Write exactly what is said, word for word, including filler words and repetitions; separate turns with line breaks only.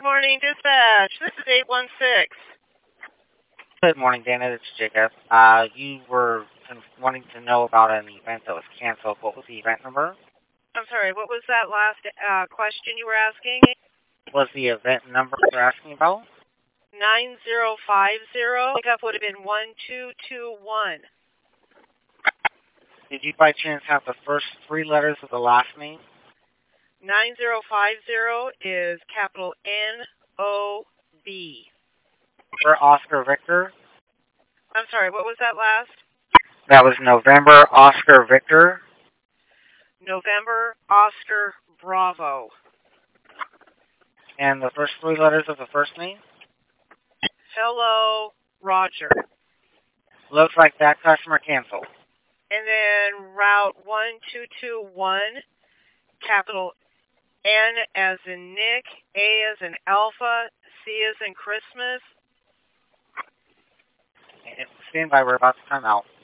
morning, dispatch. This is eight one six.
Good morning, Dana. It's Jacob. Uh, you were wanting to know about an event that was canceled. What was the event number?
I'm sorry, what was that last uh, question you were asking?
What was the event number you're asking about?
nine zero five zero. Pickup would have been one two two one.
Did you by chance have the first three letters of the last name?
nine zero five zero is capital N O B.
For Oscar Victor?
I'm sorry, what was that last?
That was November Oscar Victor.
November Oscar Bravo.
And the first three letters of the first name?
Hello, Roger.
Looks like that customer canceled.
And then route one two two one, capital N as in Nick, A as in Alpha, C as in Christmas.
Stand by, we're about to time out.